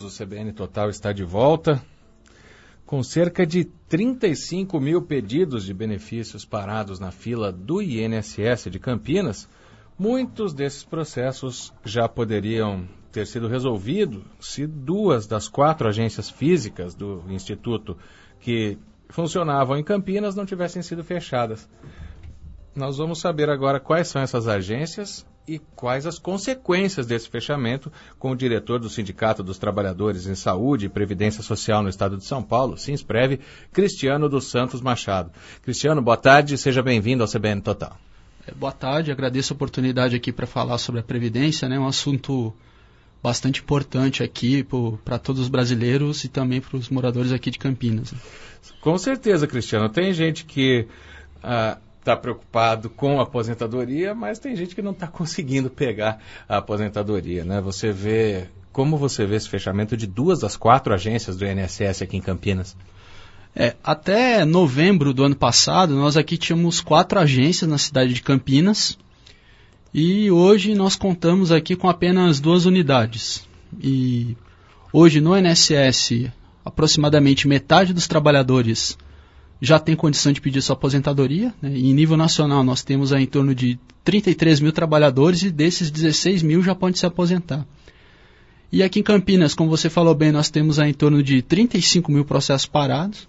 o CBN Total está de volta com cerca de 35 mil pedidos de benefícios parados na fila do INSS de Campinas. Muitos desses processos já poderiam ter sido resolvidos se 2 das 4 agências físicas do Instituto que funcionavam em Campinas não tivessem sido fechadas. Nós vamos saber agora quais são essas agências e quais as consequências desse fechamento com o diretor do Sindicato dos Trabalhadores em Saúde e Previdência Social no Estado de São Paulo, Sinsprev, Cristiano dos Santos Machado. Cristiano, boa tarde, seja bem-vindo ao CBN Total. Boa tarde, agradeço a oportunidade aqui para falar sobre a Previdência, né? Um assunto bastante importante aqui para todos os brasileiros e também para os moradores aqui de Campinas. Com certeza, Cristiano. Tem gente que está preocupado com a aposentadoria, mas tem gente que não está conseguindo pegar a aposentadoria, né? Como você vê esse fechamento de 2 das 4 agências do INSS aqui em Campinas? Até novembro do ano passado, nós aqui tínhamos 4 agências na cidade de Campinas e hoje nós contamos aqui com apenas 2 unidades. E hoje no INSS, aproximadamente metade dos trabalhadores já tem condição de pedir sua aposentadoria, né? E em nível nacional nós temos aí em torno de 33 mil trabalhadores e desses 16 mil já podem se aposentar. E aqui em Campinas, como você falou bem, nós temos aí em torno de 35 mil processos parados.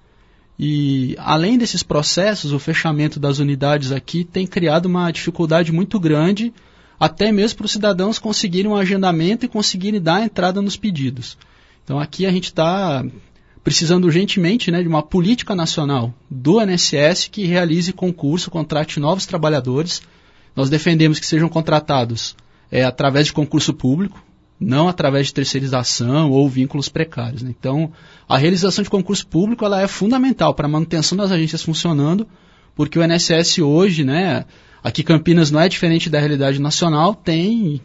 E além desses processos, o fechamento das unidades aqui tem criado uma dificuldade muito grande, até mesmo para os cidadãos conseguirem um agendamento e conseguirem dar a entrada nos pedidos. Então aqui a gente está precisando urgentemente, né, de uma política nacional do INSS que realize concurso, contrate novos trabalhadores. Nós defendemos que sejam contratados através de concurso público, não através de terceirização ou vínculos precários, né? Então, a realização de concurso público ela é fundamental para a manutenção das agências funcionando, porque o INSS hoje, né, aqui Campinas não é diferente da realidade nacional, tem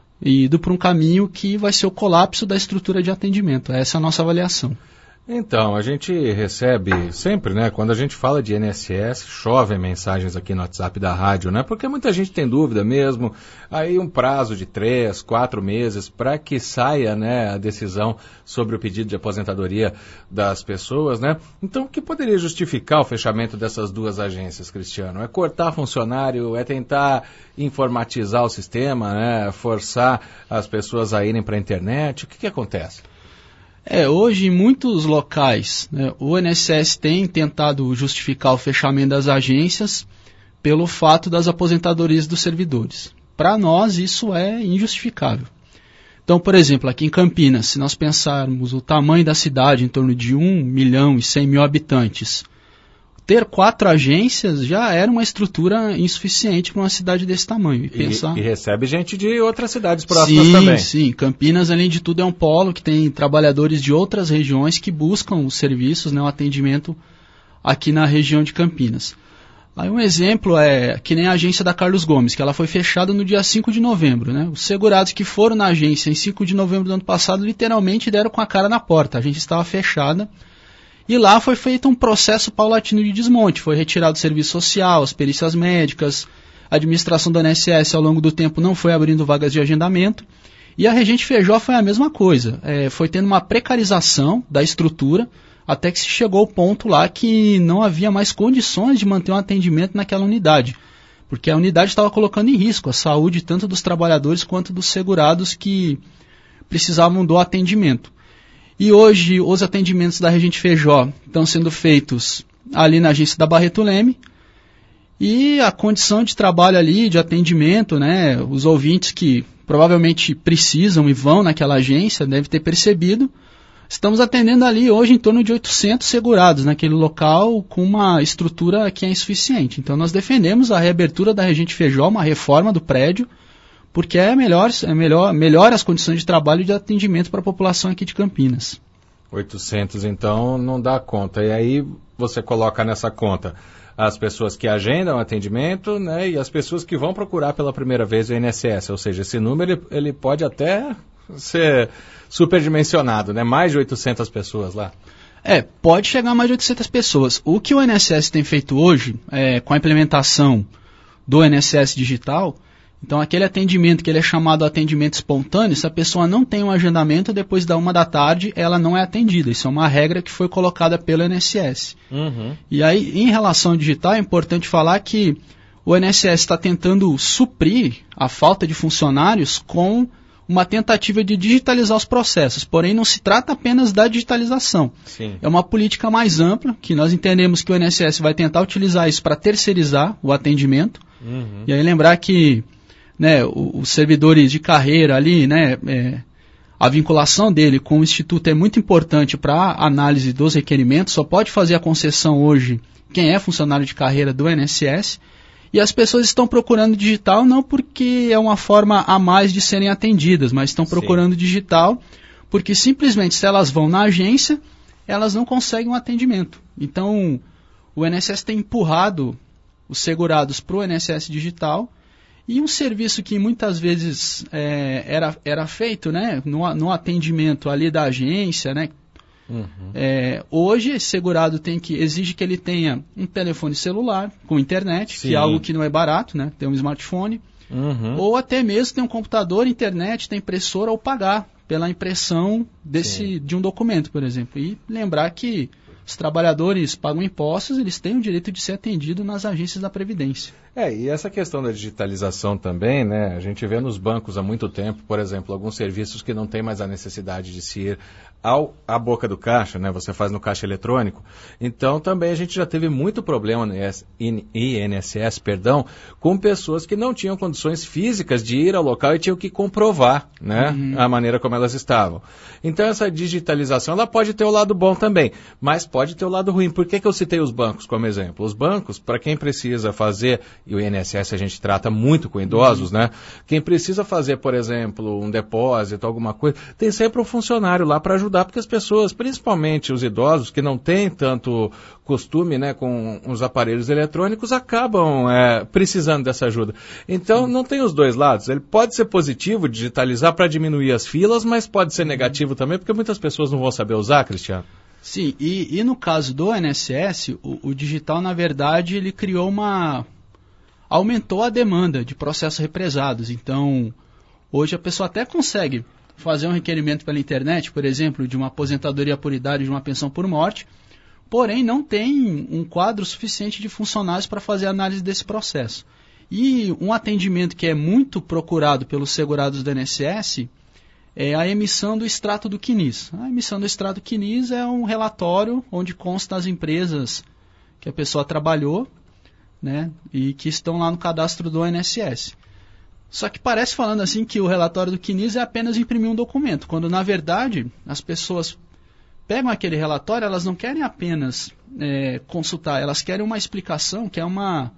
ido por um caminho que vai ser o colapso da estrutura de atendimento. Essa é a nossa avaliação. Então, a gente recebe sempre, né, quando a gente fala de INSS, chovem mensagens aqui no WhatsApp da rádio, né, porque muita gente tem dúvida mesmo, aí um prazo de 3, 4 meses para que saia, né, a decisão sobre o pedido de aposentadoria das pessoas, né. Então, o que poderia justificar o fechamento dessas 2 agências, Cristiano? É cortar funcionário, é tentar informatizar o sistema, né, forçar as pessoas a irem para a internet? O que acontece? Hoje em muitos locais, né, o INSS tem tentado justificar o fechamento das agências pelo fato das aposentadorias dos servidores. Para nós isso é injustificável. Então, por exemplo, aqui em Campinas, se nós pensarmos o tamanho da cidade em torno de 1.100.000 habitantes, ter 4 agências já era uma estrutura insuficiente para uma cidade desse tamanho. E recebe gente de outras cidades próximas também. Sim. Campinas, além de tudo, é um polo que tem trabalhadores de outras regiões que buscam os serviços, né, o atendimento aqui na região de Campinas. Aí um exemplo é que nem a agência da Carlos Gomes, que ela foi fechada no dia 5 de novembro. Né? Os segurados que foram na agência em 5 de novembro do ano passado literalmente deram com a cara na porta. A agência estava fechada. E lá foi feito um processo paulatino de desmonte, foi retirado o serviço social, as perícias médicas, a administração do INSS ao longo do tempo não foi abrindo vagas de agendamento, e a Regente Feijó foi a mesma coisa, foi tendo uma precarização da estrutura, até que se chegou ao ponto lá que não havia mais condições de manter um atendimento naquela unidade, porque a unidade estava colocando em risco a saúde tanto dos trabalhadores quanto dos segurados que precisavam do atendimento. E hoje os atendimentos da Regente Feijó estão sendo feitos ali na agência da Barreto Leme e a condição de trabalho ali, de atendimento, né, os ouvintes que provavelmente precisam e vão naquela agência devem ter percebido, estamos atendendo ali hoje em torno de 800 segurados naquele local com uma estrutura que é insuficiente. Então nós defendemos a reabertura da Regente Feijó, uma reforma do prédio, porque melhora as condições de trabalho e de atendimento para a população aqui de Campinas. 800, então, não dá conta. E aí você coloca nessa conta as pessoas que agendam atendimento, né, e as pessoas que vão procurar pela primeira vez o INSS. Ou seja, esse número ele pode até ser superdimensionado, né? Mais de 800 pessoas lá. Pode chegar a mais de 800 pessoas. O que o INSS tem feito hoje, com a implementação do INSS digital, Então, aquele atendimento que ele é chamado atendimento espontâneo, se a pessoa não tem um agendamento, depois da 13h, ela não é atendida. Isso é uma regra que foi colocada pelo INSS. E aí, em relação ao digital, é importante falar que o INSS está tentando suprir a falta de funcionários com uma tentativa de digitalizar os processos. Porém, não se trata apenas da digitalização. Sim. É uma política mais ampla, que nós entendemos que o INSS vai tentar utilizar isso para terceirizar o atendimento. E aí lembrar que os servidores de carreira ali, a vinculação dele com o Instituto é muito importante para a análise dos requerimentos. Só pode fazer a concessão hoje quem é funcionário de carreira do INSS. E as pessoas estão procurando digital não porque é uma forma a mais de serem atendidas, mas estão procurando digital porque simplesmente se elas vão na agência, elas não conseguem um atendimento. Então, o INSS tem empurrado os segurados para o INSS digital. E um serviço que muitas vezes era feito no atendimento ali da agência, hoje esse segurado exige que ele tenha um telefone celular com internet, que é algo que não é barato, ter um smartphone, ou até mesmo ter um computador, internet, ter impressora ou pagar pela impressão de um documento, por exemplo. E lembrar que os trabalhadores pagam impostos, eles têm o direito de ser atendidos nas agências da Previdência. E essa questão da digitalização também, a gente vê nos bancos há muito tempo, por exemplo, alguns serviços que não tem mais a necessidade de se ir à boca do caixa, você faz no caixa eletrônico. Então também a gente já teve muito problema no INSS, com pessoas que não tinham condições físicas de ir ao local e tinham que comprovar, a maneira como elas estavam. Então essa digitalização, ela pode ter o lado bom também, mas pode ter o lado ruim. Por que eu citei os bancos como exemplo? Os bancos, para quem precisa fazer, e o INSS a gente trata muito com idosos, quem precisa fazer, por exemplo, um depósito, alguma coisa, tem sempre um funcionário lá para ajudar, porque as pessoas, principalmente os idosos, que não têm tanto costume com os aparelhos eletrônicos, acabam precisando dessa ajuda. Então, não tem os dois lados. Ele pode ser positivo, digitalizar para diminuir as filas, mas pode ser negativo também, porque muitas pessoas não vão saber usar, Cristiano. Sim, e no caso do INSS, o digital, na verdade, ele aumentou a demanda de processos represados. Então, hoje a pessoa até consegue fazer um requerimento pela internet, por exemplo, de uma aposentadoria por idade, de uma pensão por morte, porém não tem um quadro suficiente de funcionários para fazer a análise desse processo. E um atendimento que é muito procurado pelos segurados do INSS é a emissão do extrato do CNIS. A emissão do extrato do CNIS é um relatório onde consta as empresas que a pessoa trabalhou, e que estão lá no cadastro do INSS. Só que parece falando assim que o relatório do CNIS é apenas imprimir um documento, quando na verdade as pessoas pegam aquele relatório, elas não querem apenas consultar, elas querem uma explicação, que é uma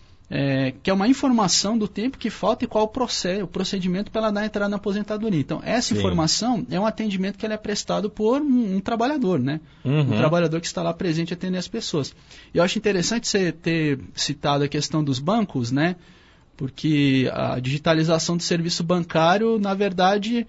informação do tempo que falta e qual o procedimento para ela dar entrada na aposentadoria. Então, essa informação é um atendimento que ele é prestado por um trabalhador, um trabalhador que está lá presente atendendo as pessoas. E eu acho interessante você ter citado a questão dos bancos, porque a digitalização do serviço bancário, na verdade,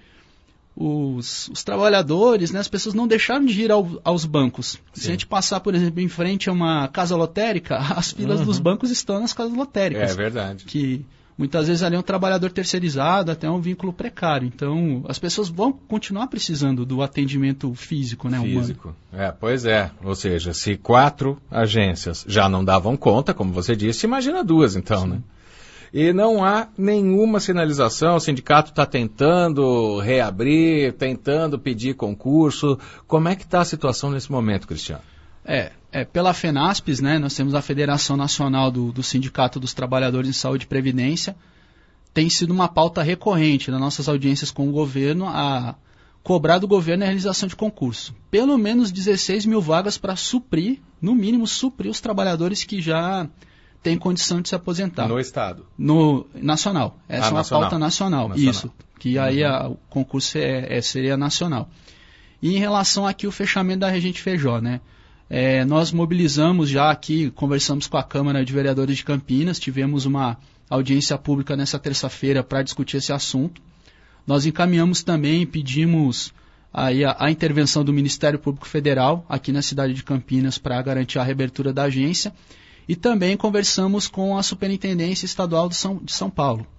os trabalhadores, as pessoas não deixaram de ir aos bancos. Se a gente passar, por exemplo, em frente a uma casa lotérica, as filas dos bancos estão nas casas lotéricas. É verdade. Que muitas vezes ali é um trabalhador terceirizado, até um vínculo precário. Então, as pessoas vão continuar precisando do atendimento físico, físico. Humano. Pois é. Ou seja, se 4 agências já não davam conta, como você disse, imagina 2 então, E não há nenhuma sinalização, o sindicato está tentando reabrir, tentando pedir concurso. Como é que está a situação nesse momento, Cristiano? Pela FENASPES, nós temos a Federação Nacional do Sindicato dos Trabalhadores em Saúde e Previdência, tem sido uma pauta recorrente nas nossas audiências com o governo a cobrar do governo a realização de concurso. Pelo menos 16 mil vagas para suprir, no mínimo suprir os trabalhadores que já tem condição de se aposentar. No Estado? No nacional. Essa é uma nacional. pauta nacional. Isso. Que aí o concurso seria nacional. E em relação aqui ao fechamento da Regente Feijó, nós mobilizamos já aqui, conversamos com a Câmara de Vereadores de Campinas, tivemos uma audiência pública nessa terça-feira para discutir esse assunto. Nós encaminhamos também, pedimos aí a intervenção do Ministério Público Federal aqui na cidade de Campinas para garantir a reabertura da agência. E também conversamos com a Superintendência Estadual de São Paulo,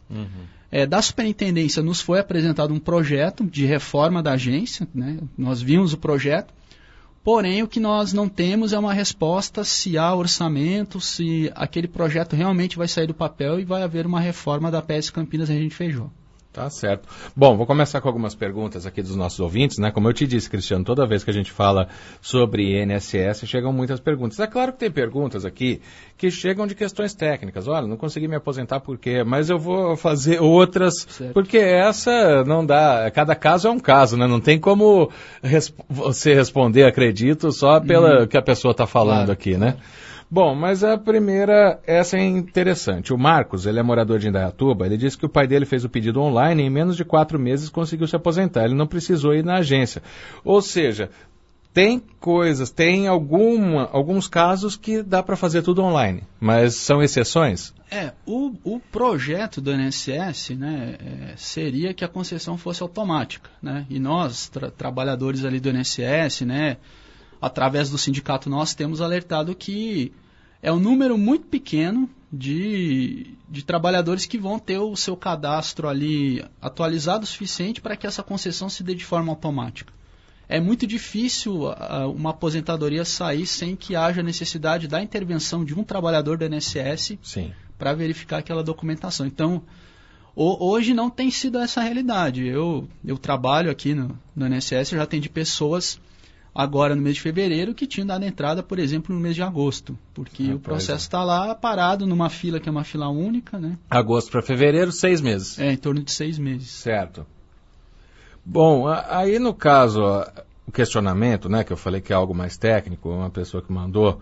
Da superintendência nos foi apresentado um projeto de reforma da agência, né? Nós vimos o projeto, porém o que nós não temos é uma resposta se há orçamento, se aquele projeto realmente vai sair do papel e vai haver uma reforma da PS Campinas Regente Feijó. Tá certo. Bom, vou começar com algumas perguntas aqui dos nossos ouvintes, né? Como eu te disse, Cristiano, toda vez que a gente fala sobre INSS, chegam muitas perguntas. É claro que tem perguntas aqui que chegam de questões técnicas. Olha, não consegui me aposentar por quê? Mas eu vou fazer outras, certo. Porque essa não dá... Cada caso é um caso, né? Não tem como você responder, acredito, só pela que a pessoa está falando aqui, né? Bom, mas a primeira, essa é interessante. O Marcos, ele é morador de Indaiatuba, ele disse que o pai dele fez o pedido online e em menos de 4 meses conseguiu se aposentar. Ele não precisou ir na agência. Ou seja, tem alguns casos que dá para fazer tudo online, mas são exceções? O projeto do INSS, né, seria que a concessão fosse automática, né? E nós, trabalhadores ali do INSS, né, através do sindicato nós temos alertado que é um número muito pequeno de trabalhadores que vão ter o seu cadastro ali atualizado o suficiente para que essa concessão se dê de forma automática. É muito difícil uma aposentadoria sair sem que haja necessidade da intervenção de um trabalhador do INSS para verificar aquela documentação. Então, hoje não tem sido essa a realidade. Eu trabalho aqui no INSS, já atendi pessoas agora no mês de fevereiro que tinham dado entrada, por exemplo, no mês de agosto, porque o processo está lá parado numa fila que é uma fila única, né? Agosto para fevereiro, 6 meses. Em torno de 6 meses. Certo. Bom, aí no caso, o questionamento, né, que eu falei que é algo mais técnico, uma pessoa que mandou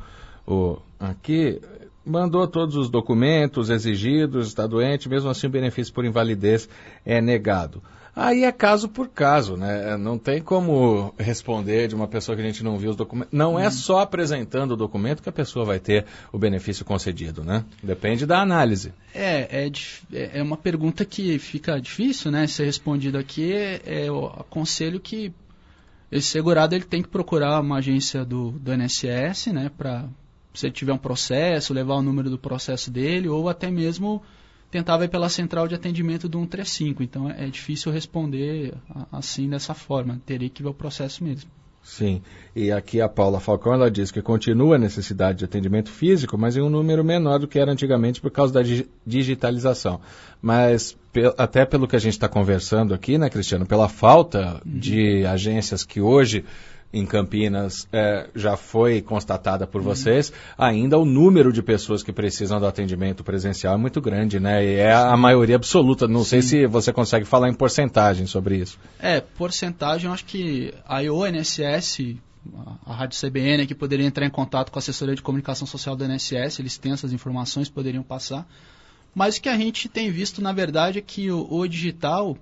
mandou todos os documentos exigidos, está doente, mesmo assim o benefício por invalidez é negado. Aí é caso por caso, né? Não tem como responder de uma pessoa que a gente não viu os documentos. Não é só apresentando o documento que a pessoa vai ter o benefício concedido, né? Depende da análise. É uma pergunta que fica difícil, né? Ser respondida aqui. Eu aconselho que esse segurado ele tem que procurar uma agência do INSS, né? Para, se ele tiver um processo, levar o número do processo dele, ou até mesmo tentar ver pela central de atendimento do 135. Então é difícil responder assim dessa forma. Teria que ver o processo mesmo. Sim. E aqui a Paula Falcão, ela diz que continua a necessidade de atendimento físico, mas em um número menor do que era antigamente por causa da digitalização. Mas até pelo que a gente está conversando aqui, né, Cristiano, pela falta de agências que hoje em Campinas já foi constatada por vocês, ainda o número de pessoas que precisam do atendimento presencial é muito grande, né? E é a maioria absoluta. Não sei se você consegue falar em porcentagem sobre isso. Porcentagem, eu acho que a INSS, a Rádio CBN aqui poderia entrar em contato com a assessoria de comunicação social do INSS, eles têm essas informações, poderiam passar. Mas o que a gente tem visto, na verdade, é que o digital...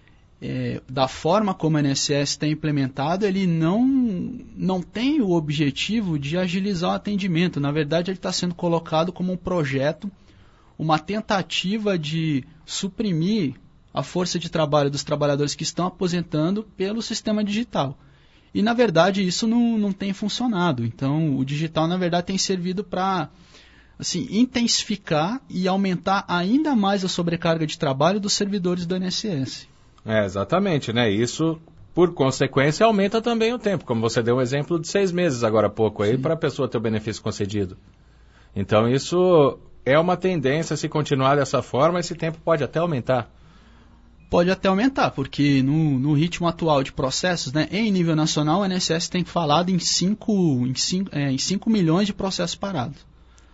da forma como o INSS tem implementado, ele não tem o objetivo de agilizar o atendimento. Na verdade, ele está sendo colocado como um projeto, uma tentativa de suprimir a força de trabalho dos trabalhadores que estão aposentando pelo sistema digital. E, na verdade, isso não tem funcionado. Então, o digital, na verdade, tem servido para intensificar e aumentar ainda mais a sobrecarga de trabalho dos servidores do INSS. Exatamente, né? Isso, por consequência, aumenta também o tempo, como você deu um exemplo de 6 meses agora há pouco aí, para a pessoa ter o benefício concedido. Então, isso é uma tendência, se continuar dessa forma, esse tempo pode até aumentar. Pode até aumentar, porque no ritmo atual de processos, né, em nível nacional, o INSS tem falado em 5 milhões de processos parados.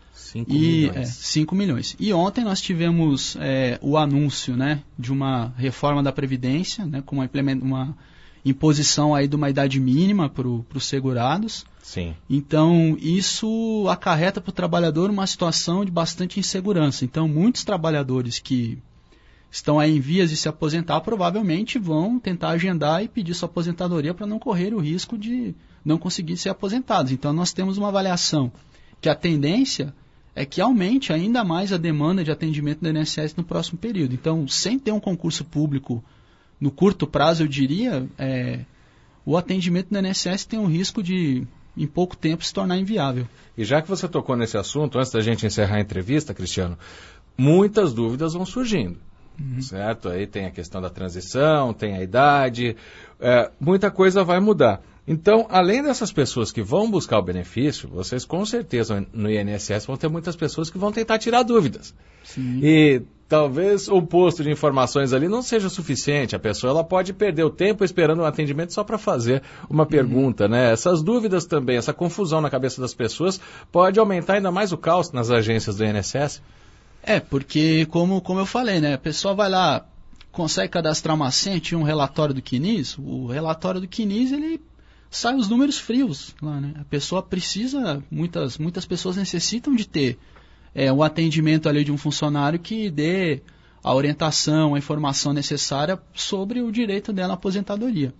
5 milhões. E ontem nós tivemos o anúncio, né, de uma reforma da Previdência, né, com uma imposição aí de uma idade mínima para os segurados. Sim. Então, isso acarreta para o trabalhador uma situação de bastante insegurança. Então, muitos trabalhadores que estão aí em vias de se aposentar provavelmente vão tentar agendar e pedir sua aposentadoria para não correr o risco de não conseguir ser aposentados. Então, nós temos uma avaliação que a tendência é que aumente ainda mais a demanda de atendimento do INSS no próximo período. Então, sem ter um concurso público no curto prazo, eu diria, o atendimento do INSS tem um risco de, em pouco tempo, se tornar inviável. E já que você tocou nesse assunto, antes da gente encerrar a entrevista, Cristiano, muitas dúvidas vão surgindo. certo? Aí tem a questão da transição, tem a idade, muita coisa vai mudar. Então, além dessas pessoas que vão buscar o benefício, vocês com certeza no INSS vão ter muitas pessoas que vão tentar tirar dúvidas. Sim. E talvez o posto de informações ali não seja suficiente. A pessoa ela pode perder o tempo esperando um atendimento só para fazer uma pergunta, né? Essas dúvidas também, essa confusão na cabeça das pessoas pode aumentar ainda mais o caos nas agências do INSS. Porque como eu falei, né? A pessoa vai lá, consegue cadastrar uma senha, tinha um relatório do CNIS, o relatório do CNIS, ele sai os números frios lá, né? A pessoa precisa, muitas pessoas necessitam de ter o atendimento ali de um funcionário que dê a orientação, a informação necessária sobre o direito dela à aposentadoria.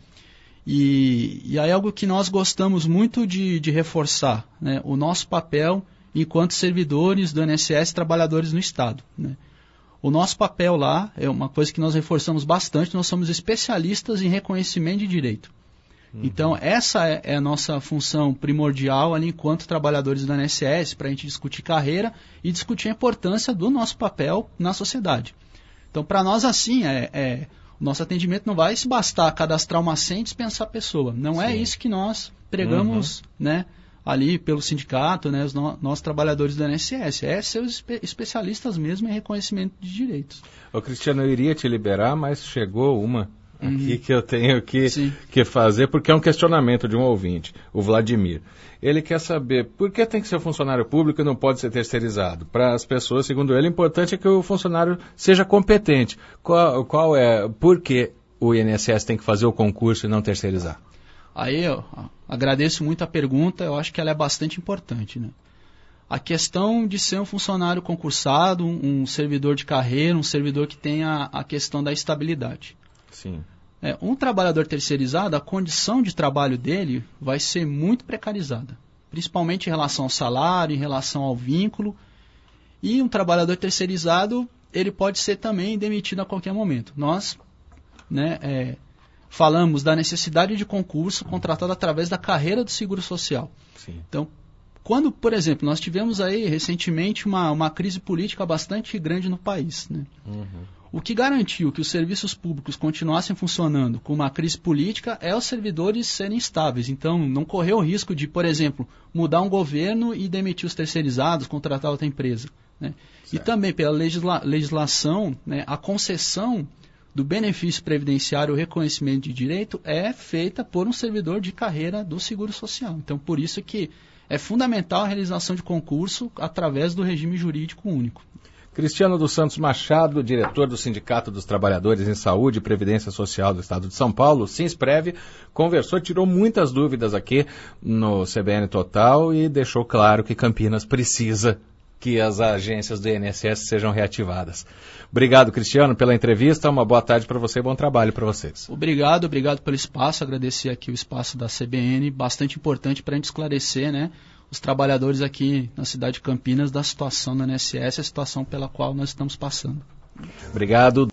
E aí algo que nós gostamos muito de reforçar, né? O nosso papel enquanto servidores do INSS, trabalhadores no Estado, né? O nosso papel lá é uma coisa que nós reforçamos bastante, nós somos especialistas em reconhecimento de direito. Então, essa é a nossa função primordial ali enquanto trabalhadores do INSS, para a gente discutir carreira e discutir a importância do nosso papel na sociedade. Então, para nós, assim, o nosso atendimento não vai se bastar cadastrar uma senha e dispensar a pessoa. Não é isso que nós pregamos, né, ali pelo sindicato, né, os nossos trabalhadores do INSS. É ser os especialistas mesmo em reconhecimento de direitos. Ô, Cristiano, eu iria te liberar, mas chegou uma aqui que eu tenho que fazer, porque é um questionamento de um ouvinte, o Vladimir. Ele quer saber por que tem que ser funcionário público e não pode ser terceirizado. Para as pessoas, segundo ele, o importante é que o funcionário seja competente. Por que o INSS tem que fazer o concurso e não terceirizar? Aí eu agradeço muito a pergunta, eu acho que ela é bastante importante, né? A questão de ser um funcionário concursado, um servidor de carreira, um servidor que tenha a questão da estabilidade. Sim. Um trabalhador terceirizado, a condição de trabalho dele vai ser muito precarizada, principalmente em relação ao salário, em relação ao vínculo. E um trabalhador terceirizado, ele pode ser também demitido a qualquer momento. Nós, né, falamos da necessidade de concurso contratado através da carreira do Seguro Social. Sim. Então, quando, por exemplo, nós tivemos aí recentemente uma crise política bastante grande no país, né? O que garantiu que os serviços públicos continuassem funcionando com uma crise política é os servidores serem estáveis. Então, não correu o risco de, por exemplo, mudar um governo e demitir os terceirizados, contratar outra empresa, né? E também, pela legislação, né, a concessão do benefício previdenciário, o reconhecimento de direito, é feita por um servidor de carreira do Seguro Social. Então, por isso que é fundamental a realização de concurso através do regime jurídico único. Cristiano dos Santos Machado, diretor do Sindicato dos Trabalhadores em Saúde e Previdência Social do Estado de São Paulo, Sinsprev, conversou, tirou muitas dúvidas aqui no CBN Total e deixou claro que Campinas precisa que as agências do INSS sejam reativadas. Obrigado, Cristiano, pela entrevista, uma boa tarde para você e bom trabalho para vocês. Obrigado pelo espaço, agradecer aqui o espaço da CBN, bastante importante para a gente esclarecer, né, os trabalhadores aqui na cidade de Campinas da situação do INSS, a situação pela qual nós estamos passando. Obrigado.